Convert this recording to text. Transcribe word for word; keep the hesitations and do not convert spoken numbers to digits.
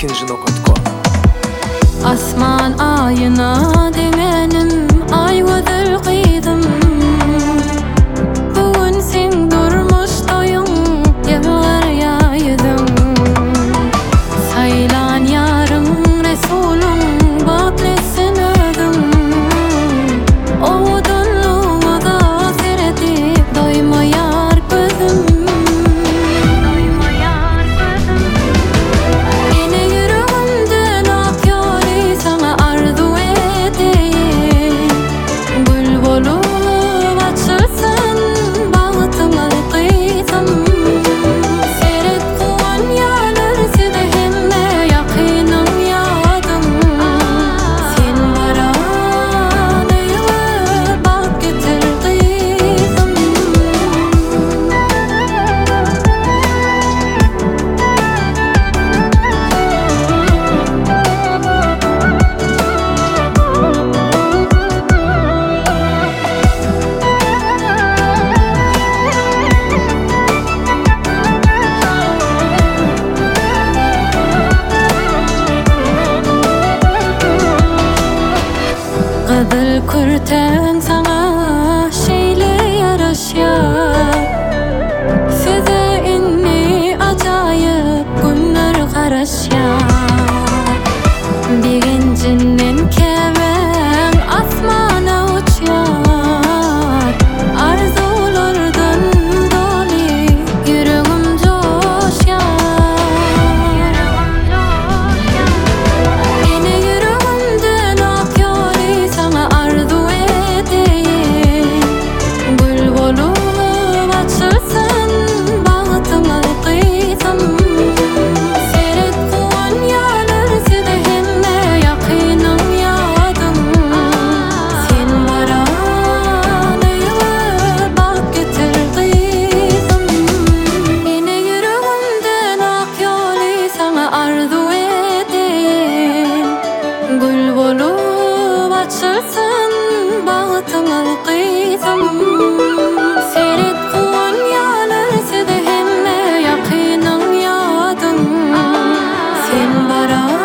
ikinci nokta com. Asman ayına demenim ay gözül kıydım. Bugün sen durmuş doyun yıllar yaydım. Saylan yarın Resulüm baklesin ödüm. O dunluğuda seyredip doymayar gözüm. Kızıl kürten sana şeyle yaraşar. Size inni acayip günler karaşar. Birincinin kevem asmana uçar. Arzulardan dolu yüreğim coşar. Yine yüreğimden ak yolu sana arzu edeyim. Gül bolup açılsın bağıtıma kıysam. Seyret Konyalar sidehime yakınım yadım. Sen varan eyve bak getir kıysam. Yine yüreğimden ak yolu sana arzu edeyim. Gül bolup açılsın bağıtıma kıysam. Seyret Konyalar sidehime yakınım yadım. Sen varan